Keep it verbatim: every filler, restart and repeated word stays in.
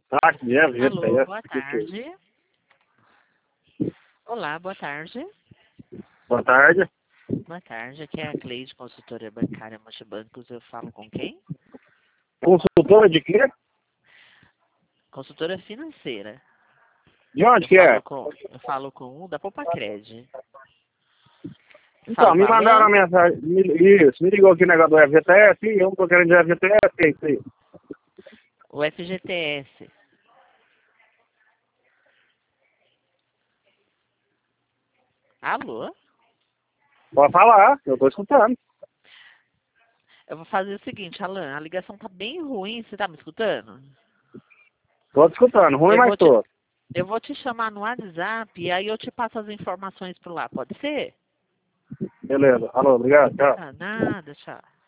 Ah, aqui é Alô, F G T S. boa tarde. Olá, boa tarde. Boa tarde. Boa tarde, aqui é a Cleide, consultora bancária Multibancos. Eu falo com quem? Consultora de quê? Consultora financeira. De onde Eu que falo é? com, eu falo com um da Popacred. Então, Falo com me a mandaram Alain. uma mensagem. Me, isso, me ligou aqui o negócio do F G T S. Sim, eu não tô querendo de F G T S. Que é isso aí? O F G T S. Alô? Pode falar, eu tô escutando. Eu vou fazer o seguinte, Alain, a ligação tá bem ruim, você tá me escutando? Tô te escutando. Ruim, Eu mas vou te, tô. eu vou te chamar no WhatsApp e aí eu te passo as informações por lá, pode ser? Beleza. Alô, obrigado. Tchau. Ah, nada, tchau.